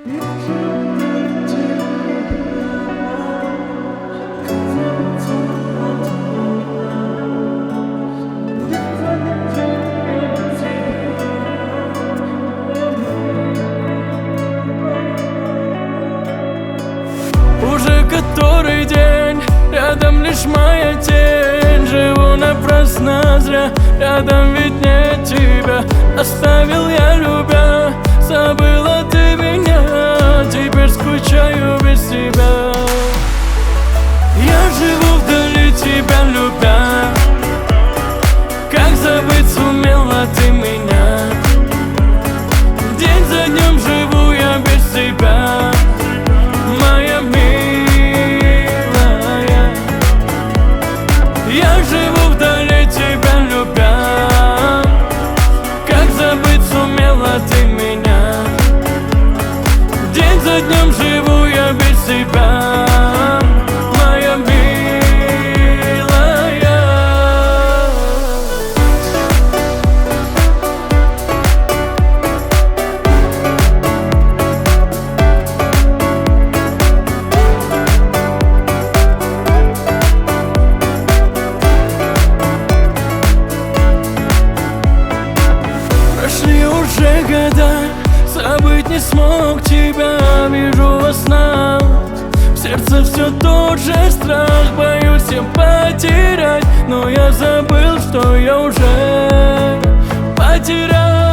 Уже который день, рядом лишь моя тень. Живу напрасно зря, рядом ведь нет тебя. Оставил я, любя, забыла ты меня. Теперь скучаю без тебя. Я живу вдали тебя, любя. Как забыть сумела ты меня? День за днем живу я без тебя, моя милая. Я живу вдали тебя, любя. Как забыть сумела ты меня? День за днем живу я без тебя, моя милая. Прошли уже года, забыть не смог тебя. Вижу во снах, в сердце все тот же страх. Боюсь я потерять, но я забыл, что я уже потерял.